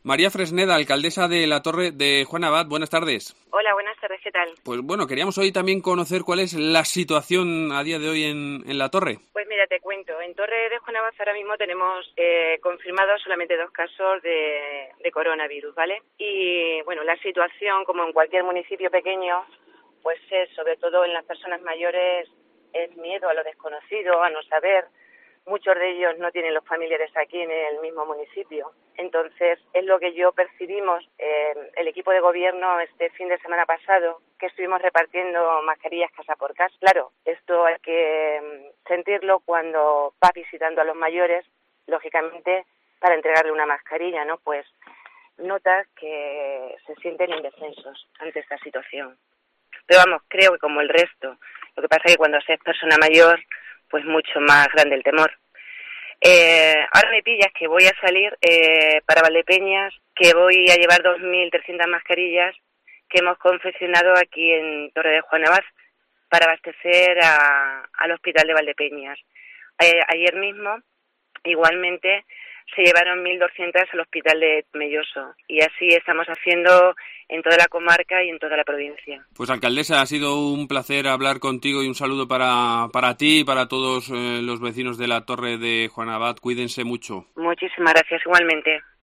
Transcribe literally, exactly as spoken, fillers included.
María Fresneda, alcaldesa de la Torre de Juan Abad, buenas tardes. Hola, buenas tardes, ¿qué tal? Pues bueno, queríamos hoy también conocer cuál es la situación a día de hoy en, en la Torre. Pues mira, te cuento, en Torre de Juan Abad ahora mismo tenemos eh, confirmados solamente dos casos de, de coronavirus, ¿vale? Y bueno, la situación, como en cualquier municipio pequeño, pues es, sobre todo en las personas mayores, es miedo a lo desconocido, a no saber. Muchos de ellos no tienen los familiares aquí en el mismo municipio. Entonces, es lo que yo percibimos, eh, el equipo de gobierno este fin de semana pasado, que estuvimos repartiendo mascarillas casa por casa. Claro, esto hay que sentirlo cuando vas visitando a los mayores, lógicamente, para entregarle una mascarilla, ¿no? Pues notas que se sienten indefensos ante esta situación. Pero vamos, creo que como el resto, lo que pasa es que cuando se es persona mayor, pues mucho más grande el temor. Eh, ahora me pillas que voy a salir eh, para Valdepeñas, que voy a llevar dos mil trescientas mascarillas que hemos confeccionado aquí en Torre de Juan Abad para abastecer a, al hospital de Valdepeñas. Eh, ayer mismo, igualmente, se llevaron mil doscientas al hospital de Melloso y así estamos haciendo en toda la comarca y en toda la provincia. Pues alcaldesa, ha sido un placer hablar contigo y un saludo para, para ti y para todos eh, los vecinos de la Torre de Juan Abad. Cuídense mucho. Muchísimas gracias, igualmente.